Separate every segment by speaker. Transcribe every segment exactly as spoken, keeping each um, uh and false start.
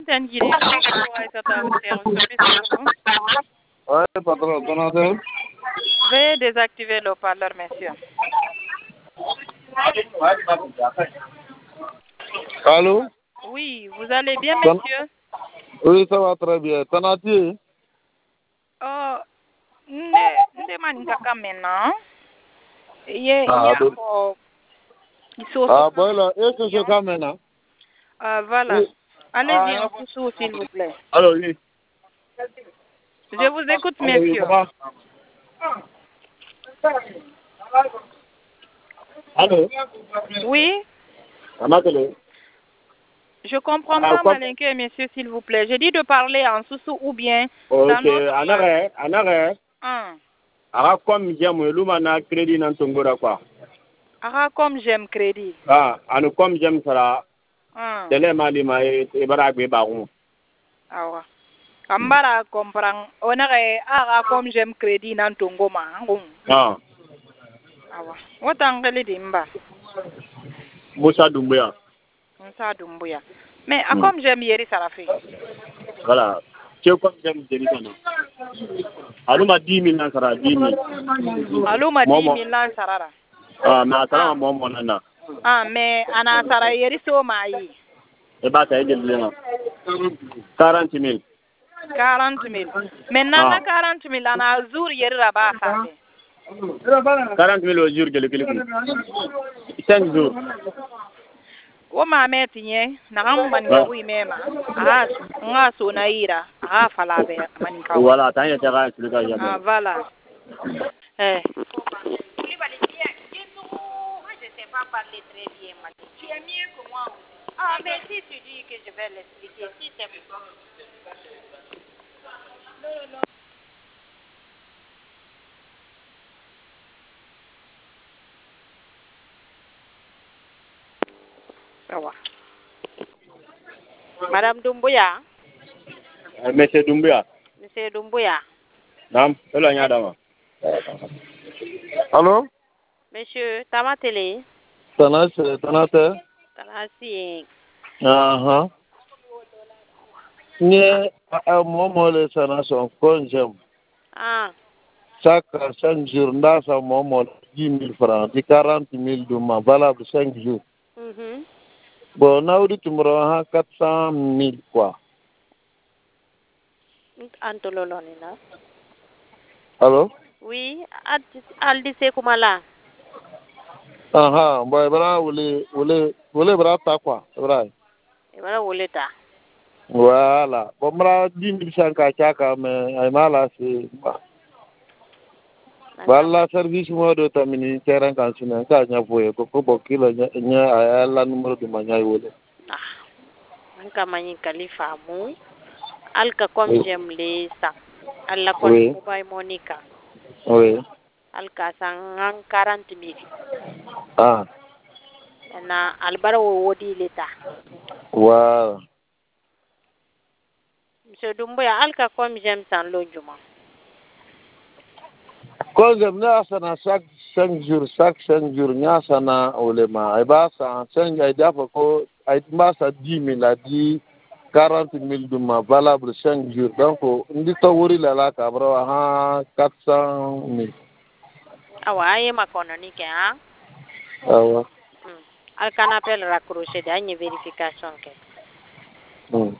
Speaker 1: Tangiri, bonjour, Aïssata, votre service à vous.
Speaker 2: Ouais, patron, ton nom.
Speaker 1: Veuillez désactiver le haut-parleur, monsieur.
Speaker 2: Allô?
Speaker 1: Oui, vous allez bien, monsieur?
Speaker 2: Oui, ça va très bien. T'en as-tu?
Speaker 1: Oh, nde, nde mani kaka maintenant. Ye,
Speaker 2: Ah,
Speaker 1: ya,
Speaker 2: donc.
Speaker 1: oh, il faut
Speaker 2: Ah, bon, là, est-ce que je quand maintenant?
Speaker 1: Euh, voilà.
Speaker 2: Oui.
Speaker 1: Allez-y en sous s'il vous plaît.
Speaker 2: Allô, oui.
Speaker 1: Je vous écoute,
Speaker 2: Allô, oui,
Speaker 1: monsieur.
Speaker 2: comment? Allô?
Speaker 1: Oui?
Speaker 2: Allô?
Speaker 1: Je comprends
Speaker 2: Ah,
Speaker 1: pas,
Speaker 2: quoi?
Speaker 1: Malinke, monsieur, s'il vous plaît. J'ai dit de parler en sous ou bien dans
Speaker 2: Ok,
Speaker 1: notre
Speaker 2: en
Speaker 1: langue.
Speaker 2: arrêt, en arrêt.
Speaker 1: Ah.
Speaker 2: Alors, comme j'aime, l'humain crédit dans ton gora, quoi.
Speaker 1: Ah, comme j'aime crédit.
Speaker 2: Ah, en comme j'aime ça,
Speaker 1: Ah.
Speaker 2: télé malima et baragbe baron.
Speaker 1: Ah ouais. Kambara comprend. On a ah comme j'aime crédit dans ton goma.
Speaker 2: Ah.
Speaker 1: Ah ouais. Autant que les dimba.
Speaker 2: Moussa Doumbouya.
Speaker 1: Moussa Doumbouya. Mais ah,
Speaker 2: Hmm.
Speaker 1: comme j'aime Yeri Sarafi.
Speaker 2: Voilà. Tu comme j'aime Jérusalem. Alors, m'a dix mille ans, ça va dix mille.
Speaker 1: Allô, m'a dit Milan Sarara.
Speaker 2: Ah, mais ça, moi, mon nana.
Speaker 1: Ah, mais Anna Sara Yeri Somaï.
Speaker 2: Et bah, ça a été le quarante mille.
Speaker 1: quarante mille. Maintenant,
Speaker 2: Ah.
Speaker 1: quarante mille, on a jour Yeri Rabat.
Speaker 2: quarante mille au jour, je le cinq jours.
Speaker 1: O ma metinye na ham maninka wi mema ah nga so na ira ah fala be maninka wi
Speaker 2: Voilà, tant y a terrain sur le gars.
Speaker 1: ah voilà eh je sais pas parler très bien ma tu es mieux que moi ah mais si tu dis que je vais l'expliquer si c'est non non non ça va Madame Doumbouya.
Speaker 2: Monsieur Doumbouya.
Speaker 1: Monsieur Doumbouya.
Speaker 2: Non, c'est là, y a d'avant. Allô?
Speaker 1: Monsieur, tama télé.
Speaker 2: Tanas, Tanate?
Speaker 1: Tanasi.
Speaker 2: Ah, Nye, à moi, moi, les Tanas sont congèmes.
Speaker 1: Ah.
Speaker 2: Chaque cinq jours, là, ça m'a dix mille francs, dit quarante mille de ma valable cinq jours.
Speaker 1: Mhm.
Speaker 2: Bon, là, tu me rends quatre cent mille, quoi.
Speaker 1: Antololoni là.
Speaker 2: Allô?
Speaker 1: Oui, al dise kumala.
Speaker 2: Ah, bon, voilà, vous voulez, vous voulez, vous voulez, voilà, quoi, vrai.
Speaker 1: Voilà, vous l'êtes.
Speaker 2: Voilà. Bon, moi, dix mille cinq à Tchaka, mais, là, c'est, voilà, service, moi, de ta ministère, en canton, quand il y a voyé, beaucoup, beaucoup, il y a la numéro de manière,
Speaker 1: Ah, nka manyi kalifa mu, alka comme j'aime les ça, alla kon mobile Monica.
Speaker 2: Oui.
Speaker 1: Alka sang quarante mille.
Speaker 2: Ah.
Speaker 1: Na albara wo wodi leta.
Speaker 2: Wow.
Speaker 1: Monsieur Doumbouya, alka comme j'aime sans logement.
Speaker 2: Quand j'aime là, ça na chaque cinq jours, chaque cinq jours, nya ça na olema. Et bah ça, cinq, il y a beaucoup, il y a ça dix mille, a dit quarante mille de ma valable cinq jours. Donc, on dit to wuri la la kabra, ah, quatre cent mille.
Speaker 1: Awa, aye makono ni ke ha?
Speaker 2: Awa.
Speaker 1: Hmm. Alka na appel raccroché, dernière vérification ke.
Speaker 2: Hmm.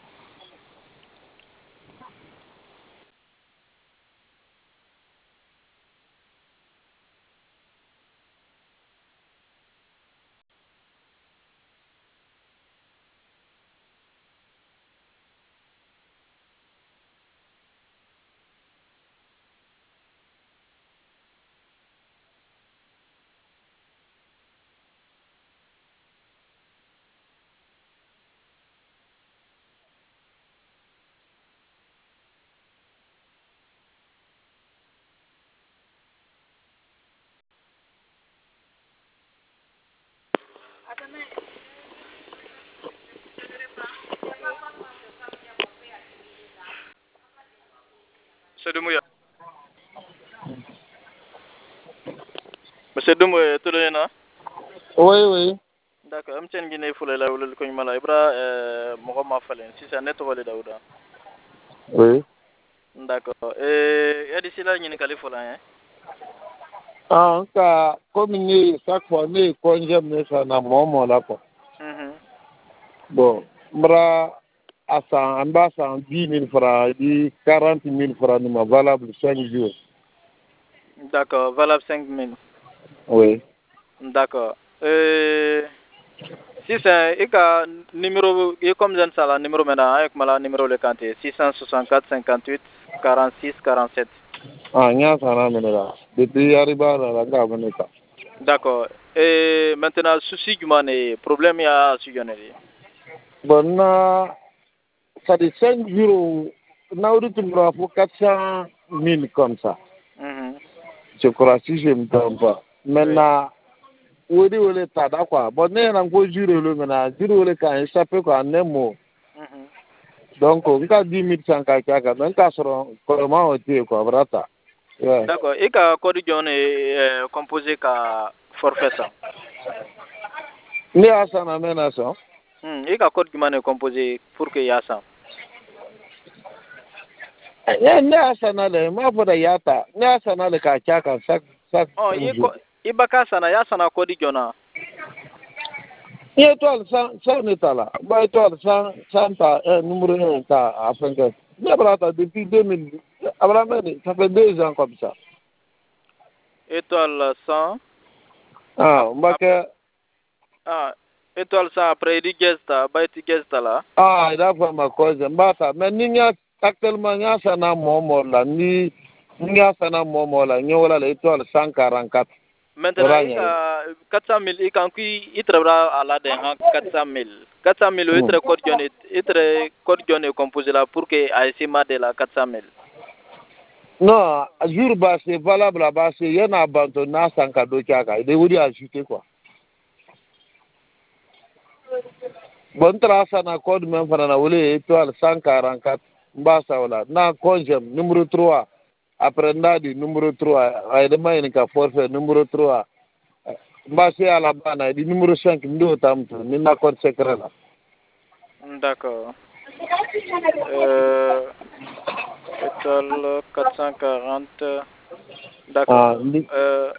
Speaker 3: Monsieur Doumbouya. Monsieur Doumbouya, tout le monde.
Speaker 2: Oui, oui.
Speaker 3: d'accord am chen gine fule la wala ko mala ibra euh mo ma falen si ça neto wala dauda
Speaker 2: Oui.
Speaker 3: d'accord euh yadi sila ñini kali fula hein
Speaker 2: Ah, nka comme ni chaque fois ni congé me ça na momo la quoi.
Speaker 3: mhm
Speaker 2: Bon, mbra asa amba sa dix mille francs di quarante mille francs ma valable cinq jours.
Speaker 3: d'accord valable cinq mille
Speaker 2: Oui.
Speaker 3: d'accord euh si c'est ika numéro et comme j'en sala numéro maintenant avec mala numéro le canté six cent soixante-quatre cinquante-huit quarante-six quarante-sept.
Speaker 2: Ah, nya sana menera. Depuis arriba la ga meneka.
Speaker 3: D'accord. Et maintenant souci du mané problème ya suggerer.
Speaker 2: Bon na ça dit cinq jours na uri tumbra pour quatre cent mille comme ça.
Speaker 3: Mhm.
Speaker 2: Je crois si je me trompe pas. Maintenant wodi wole tada quoi. Bon ne na ko jure le mena, jure wole kan échappé quoi en un mot.
Speaker 3: Mhm.
Speaker 2: Donc nka dix mille cent ka ka mais nka soro comment on dit quoi brata. Ouais.
Speaker 3: D'accord. Et ka code John est composé ka forfait ça.
Speaker 2: Ni asa na mena so.
Speaker 3: Hmm. Et ka code John est composé pour que ya ça.
Speaker 2: Ne ne asa na le ma foda yata. Ne asa na le ka ka ka chaque chaque
Speaker 3: Oh,
Speaker 2: cinq
Speaker 3: et
Speaker 2: jours.
Speaker 3: ko ibaka sana ya sana code John.
Speaker 2: Ni étoile cent cent n'est là. Ba étoile cent cent ta un numéro un ta à cinquante. Ne brata depuis deux mille. Abraham ça fait deux ans comme ça.
Speaker 3: Étoile cent.
Speaker 2: Ah, mbaka
Speaker 3: Ah, étoile cent après di gesta, ba ti gesta là.
Speaker 2: ah, ida fa ma cause mbata. Mais ni nya actuellement nya sana momo la ni nya sana momo la ni wala l'étoile cent quarante-quatre.
Speaker 3: Maintenant, il y a quatre cent mille, il y a à la dernière quatre cent mille. quatre cent mille, il y a code John, il code John est composé là pour que A S M A de la quatre cent mille.
Speaker 2: Non, jour bas c'est valable là-bas, c'est y en a abandonné sans cadeau tchaka. Il devrait ajouter quoi. Bon trace na code même fana wole étoile cent quarante-quatre. Mbasa wala. Na congem numéro trois. Après ndadi numéro trois. Aïdema inika forfait numéro trois. Mbase à la bana di numéro cinq ndo tamtu. Nina code secret là.
Speaker 3: D'accord. Euh, étoile quatre cent quarante. D'accord. Euh,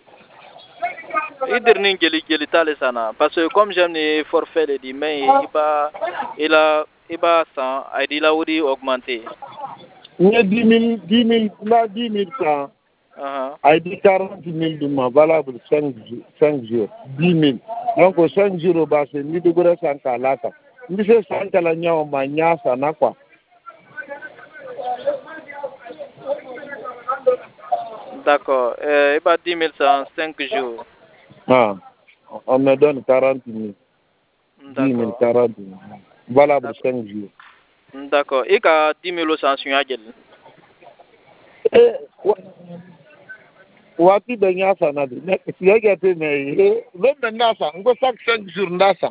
Speaker 3: il dernier geli geli tale sana parce que comme j'aime les forfaits les dit mais il va il a il va sans il la audi augmenter.
Speaker 2: Il y a dix mille, dix mille, là dix mille francs.
Speaker 3: Uh-huh.
Speaker 2: Il dit quarante mille de ma valable cinq jours, dix mille. Donc au cinq jours au bas, c'est ni de gros sans calata. Ni c'est sans calanya au mania sana quoi.
Speaker 3: D'accord. Euh, il va dix mille en cinq jours.
Speaker 2: Ah, on me donne quarante mille. dix mille, quarante mille. Valable cinq jours.
Speaker 3: D'accord. Et qu'à dix mille sans suivre.
Speaker 2: Eh, wati da nyasa na de. Ya gete me, le menasa, ngo chaque cinq jours ndasa.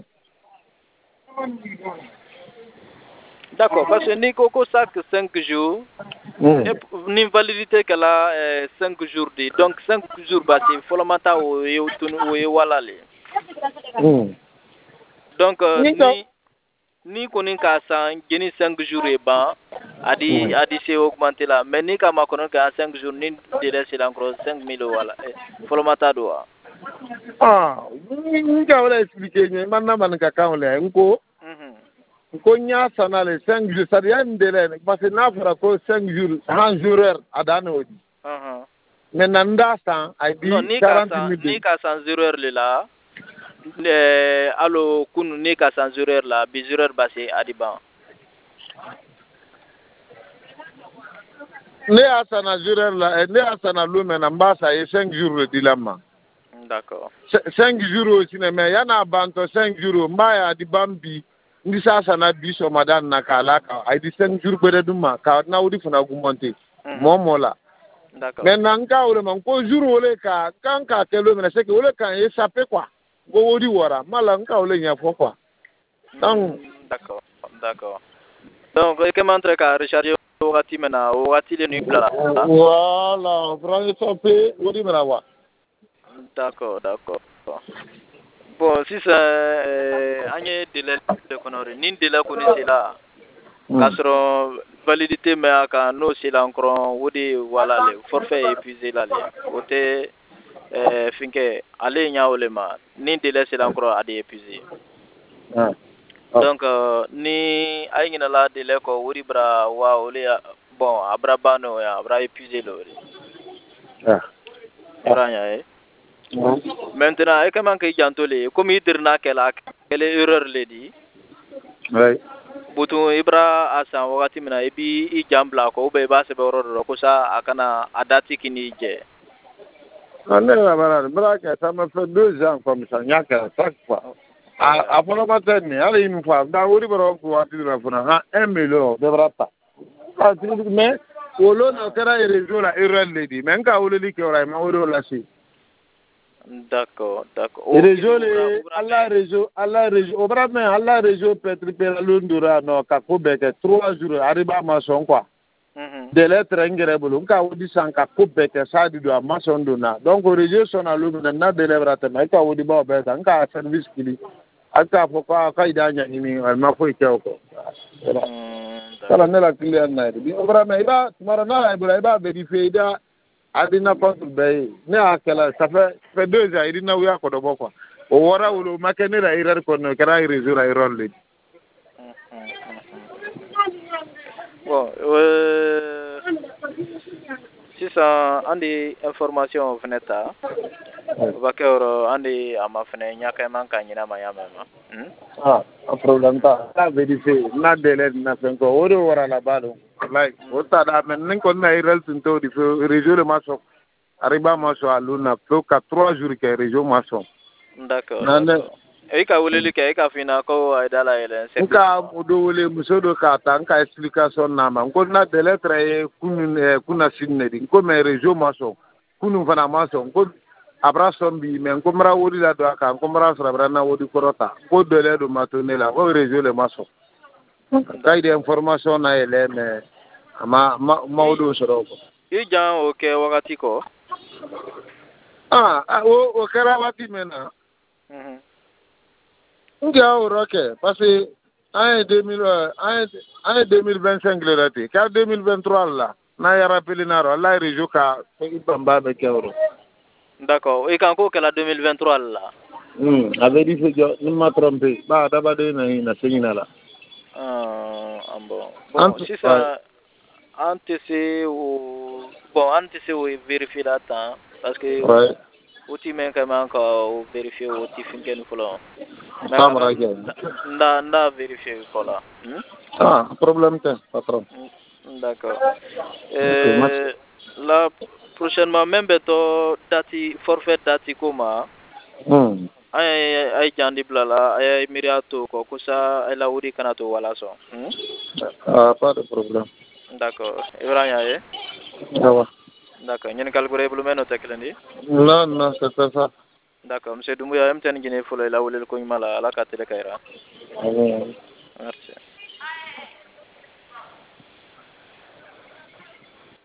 Speaker 3: D'accord, parce que ni coco sac cinq jours,
Speaker 2: Mm.
Speaker 3: ni validité qu'elle a euh, cinq jours de. Donc cinq jours passés, faut le matin au au voilà les.
Speaker 2: Mm.
Speaker 3: Donc euh,
Speaker 2: Ni
Speaker 3: ni ni konin ka san geni cinq jours et ban, a dit
Speaker 2: Mm.
Speaker 3: a dit c'est augmenté là, mais ni ka ma konon ka cinq jours ni délai c'est encore cinq mille voilà. Faut le matin doit.
Speaker 2: Ah, ni ka wala expliquer ni man na man ka kan le nko.
Speaker 3: Mhm.
Speaker 2: Ko nya sana le cinq jours, ça rien de le parce que na fera ko cinq jours, un jour adana odi.
Speaker 3: Mhm.
Speaker 2: Mais nanda san a
Speaker 3: Non,
Speaker 2: dit
Speaker 3: ni ka
Speaker 2: quarante
Speaker 3: san
Speaker 2: mille.
Speaker 3: ni ka san zéro heure le là. Eh, alo kunu ni ka san zéro heure la bi zéro heure basé adiban.
Speaker 2: Ne asana jour la, ne asana lume na mbasa e cinq jours le dilama.
Speaker 3: D'accord.
Speaker 2: cinq jours aussi mais yana banto cinq jours mbaya di bambi ndi sasa na biso madan na kalaka ay di cinq jours bere duma ka na wudi funa gumonte momola
Speaker 3: D'accord.
Speaker 2: mais nanga wole man ko jour wole ka kan ka telo mais c'est que wole kan échappé quoi go wodi wora mala nka wole nya fo quoi donc
Speaker 3: d'accord d'accord donc e ke mantre ka recharger wakati mena wakati le nuit bla
Speaker 2: voilà vraiment échappé wodi mena wa
Speaker 3: d'accord d'accord bon si ça anye délai de connerie nin délai koni c'est là kasro validité mais aka no c'est là encore wodi wala le forfait épuisé là le wote euh finke ale nya olema nin délai c'est là encore ade épuisé
Speaker 2: ah
Speaker 3: donc uh, ni ay ngina la délai ko wodi bra wa ole bon abra bano ya abra épuisé lo
Speaker 2: ah
Speaker 3: branya eh maintenant ay kaman kay jantole comme idirna kala kele erreur le di
Speaker 2: oui
Speaker 3: butu ibra asa wakati mina ibi i jambla ko be ba se be ro ko sa akana adati kini je
Speaker 2: ane la bara bara que ça me fait deux ans comme ça nya que chaque fois a a fono matin ni ala une fois da wuri baro ko wati na fona ha un million de brata ah mais wolo na kara réseau la erreur le di mais ka wolo li ke ora ma wolo la si
Speaker 3: d'accord d'accord
Speaker 2: réseau le alla réseau alla réseau obra mais alla réseau peut-être per lundura no ka ko be que trois jours arriba ma son quoi de lettre ngere bulu nka wodi sanka ko be que ça du a ma son dona donc réseau son alu na de lebrata mais ka wodi ba be nka service kili aka fo ka ka idanya ni ma ko ike ko kala ne la client na bi obra mais iba mara na iba iba vérifier da adina contre bay ne akela ça fait fait deux ans idina wi akodo boko o wora wulo makene la erreur ko no kara réseau la erreur le
Speaker 3: bon euh si ça andi information feneta bakero andi ama fene nyaka man kanyina mayamema hmm
Speaker 2: ah a problème ta la vérifier na délai na fenko woro wora la balo like ota da men nin ko na erreur tinto di réseau le maso arriba maso aluna pro ka trois jours que réseau maso
Speaker 3: d'accord e ka wuleli ke ka fina ko ay dala ele
Speaker 2: nka mudo wole musodo ka ta nka explication na ma ko na délai très kunu kuna sinne di ko me réseau maso kunu fana maso ko abrason bi men ko mara wodi la do aka ko mara sura brana wodi korota ko délai do matone la ko réseau le maso kay de information na ele me ama mawdo soro ko
Speaker 3: i jan o ke wakati ko
Speaker 2: ah o o kara wati mena
Speaker 3: mhm
Speaker 2: ndia o roke parce que en deux mille en deux mille vingt-cinq le rati ka deux mille vingt-trois là na ya rappelé na ro la réseau ka bamba be kewro
Speaker 3: d'accord e kan ko kala deux mille vingt-trois là
Speaker 2: hmm avait dit que ni ma trompé ba daba de na na senyina la
Speaker 3: ah bon bon si ça antecé ou bon antecé ou vérifier la temps parce que
Speaker 2: ouais
Speaker 3: outil men quand même ko vérifier outil finken fulo
Speaker 2: camera ke
Speaker 3: nda nda vérifier ko la
Speaker 2: ah problème te patron
Speaker 3: d'accord euh la prochainement même beto dati forfait dati koma
Speaker 2: hmm
Speaker 3: ay ay jandi blala ay miriato ko kusa ay la wuri kanato wala so
Speaker 2: ah pas de problème
Speaker 3: d'accord ibrahima ye
Speaker 2: ah
Speaker 3: d'accord ñen calculer bu meno teklendi
Speaker 2: non non c'est ça
Speaker 3: d'accord monsieur Doumbouya M T N Guinée folo la wulel ko mala ala ka tele kayra
Speaker 2: ah
Speaker 3: merci